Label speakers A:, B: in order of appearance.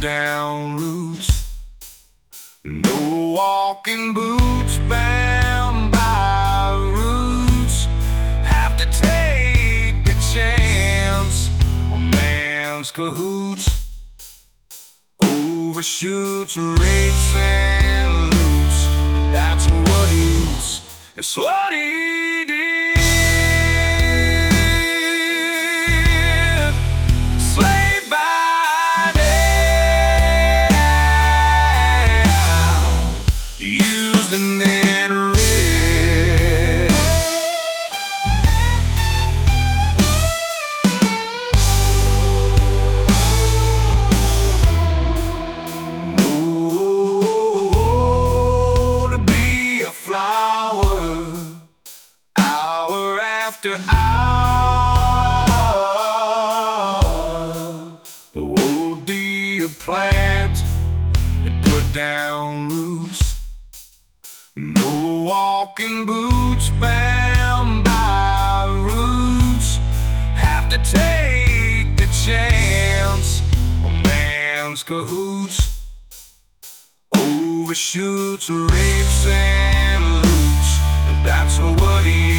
A: down roots. No walking boots, bound by roots. Have to take a chance. A man's cahoots overshoots, rates and loops. That's what he's. It's what he did. Slave by day, used and then read. Oh, to be a flower, hour after hour. Oh, be a plant that put down roots. No walking boots, bound by roots. Have to take the chance. A man's cahoots overshoots, rapes and loots. That's what he